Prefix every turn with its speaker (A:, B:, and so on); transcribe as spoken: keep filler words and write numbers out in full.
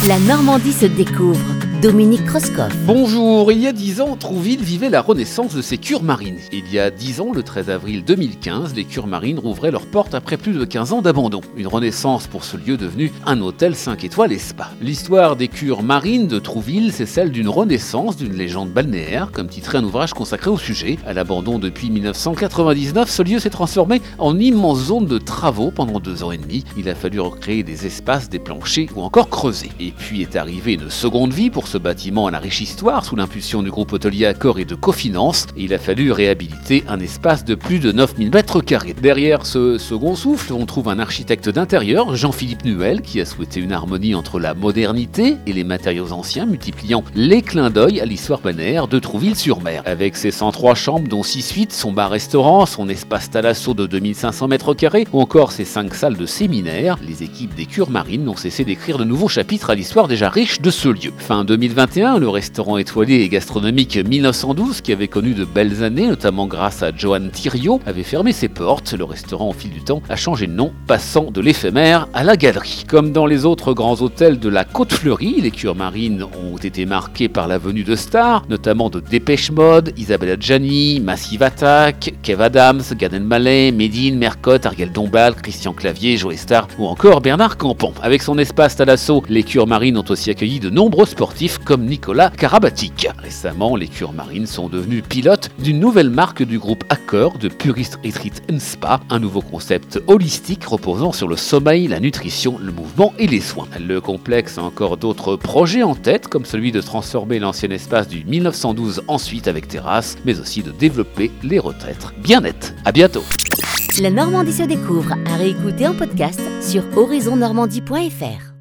A: La Normandie se découvre. Dominique Krauskopf.
B: Bonjour, il y a dix ans, Trouville vivait la renaissance de ses cures marines. Il y a dix ans, le treize avril deux mille quinze, les cures marines rouvraient leurs portes après plus de quinze ans d'abandon. Une renaissance pour ce lieu devenu un hôtel cinq étoiles et spa. L'histoire des cures marines de Trouville, c'est celle d'une renaissance, d'une légende balnéaire, comme titrait un ouvrage consacré au sujet. À l'abandon depuis dix-neuf cent quatre-vingt-dix-neuf, ce lieu s'est transformé en immense zone de travaux pendant deux ans et demi. Il a fallu recréer des espaces, des planchers ou encore creuser. Et puis est arrivée une seconde vie pour ce bâtiment à la riche histoire sous l'impulsion du groupe hôtelier Accor et de Cofinance. Et il a fallu réhabiliter un espace de plus de neuf mille mètres carrés. Derrière ce second souffle, on trouve un architecte d'intérieur, Jean-Philippe Nuel, qui a souhaité une harmonie entre la modernité et les matériaux anciens, multipliant les clins d'œil à l'histoire balnéaire de Trouville-sur-Mer. Avec ses cent trois chambres, dont six suites, son bar-restaurant, son espace thalasso de deux mille cinq cents mètres carrés, ou encore ses cinq salles de séminaire, les équipes des cures marines n'ont cessé d'écrire de nouveaux chapitres à l'histoire déjà riche de ce lieu. Fin deux mille vingt et un, le restaurant étoilé et gastronomique mille neuf cent douze, qui avait connu de belles années, notamment grâce à Johan Thiriot, avait fermé ses portes. Le restaurant, au fil du temps, a changé de nom, passant de l'éphémère à la galerie. Comme dans les autres grands hôtels de la Côte Fleurie, les cures marines ont été marquées par la venue de stars, notamment de Dépêche Mode, Isabelle Adjani, Massive Attack, Kev Adams, Gad Elmaleh, Medine, Mercotte, Ariel Dombal, Christian Clavier, Joe Star ou encore Bernard Campan. Avec son espace thalasso, les cures marines ont aussi accueilli de nombreux sportifs comme Nicolas Karabatic. Récemment, les cures marines sont devenues pilotes d'une nouvelle marque du groupe Accor de Purist Retreat and Spa, un nouveau concept holistique reposant sur le sommeil, la nutrition, le mouvement et les soins. Le complexe a encore d'autres projets en tête, comme celui de transformer l'ancien espace du mille neuf cent douze ensuite avec terrasse, mais aussi de développer les retraites bien-être. À bientôt.
A: La Normandie se découvre à réécouter en podcast sur horizon normandie point f r.